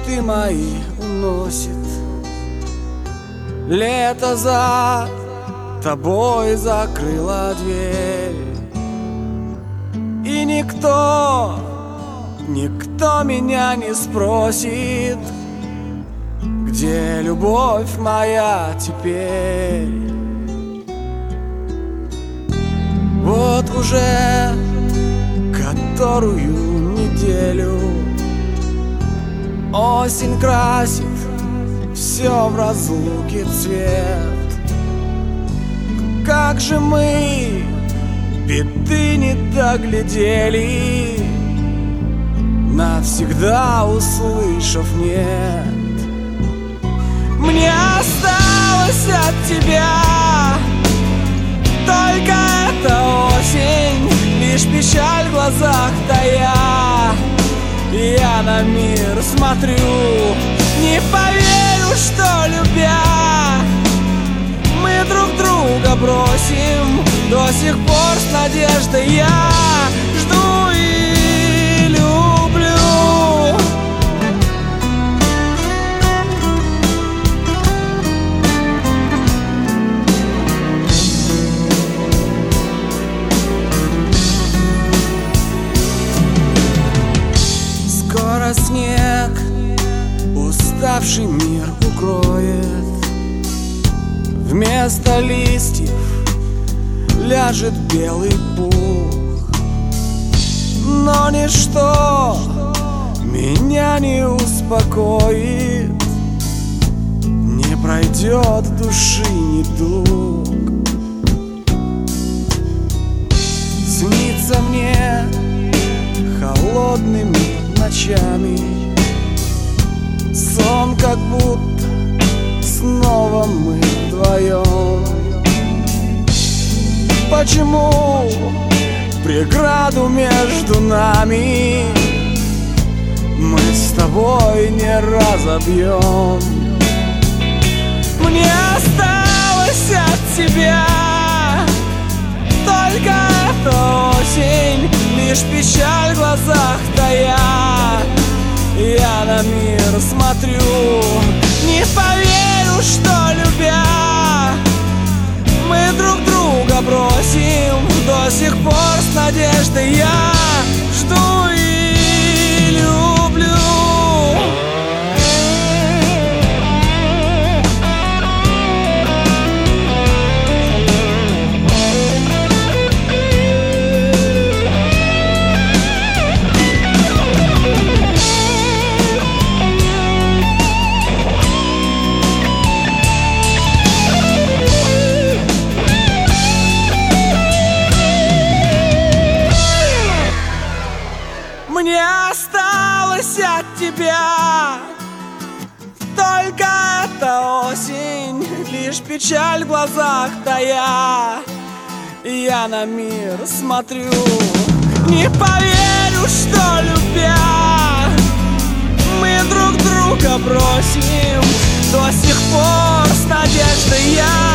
мечты мои уносит. Лето за тобой закрыла дверь, и никто меня не спросит, где любовь моя теперь. Вот уже которую неделю осень красит все в разлуке цвет. Как же мы беды не доглядели, навсегда услышав нет. Мне осталось от тебя только эта осень, лишь печаль в глазах тая. Я на мир смотрю, не поверю, что любя мы друг друга бросим. До сих пор с надеждой я жду и люблю. Скоро снег уставший мир укроет, вместо листьев ляжет белый пух. Но ничто меня не успокоит, не пройдет души недуг. Снится мне холодными ночами сон, как будто снова мы вдвоем. Почему преграду между нами мы с тобой не разобьем? Мне осталось от тебя только эта осень, лишь печаль в глазах тая. Я на мир смотрю, не поверю, что любя мы друг друга бросим. До сих пор с надеждой я жду и люблю. Мне осталось от тебя только эта осень, лишь печаль в глазах тая. Я на мир смотрю, не поверю, что любя мы друг друга бросим. До сих пор с надеждой я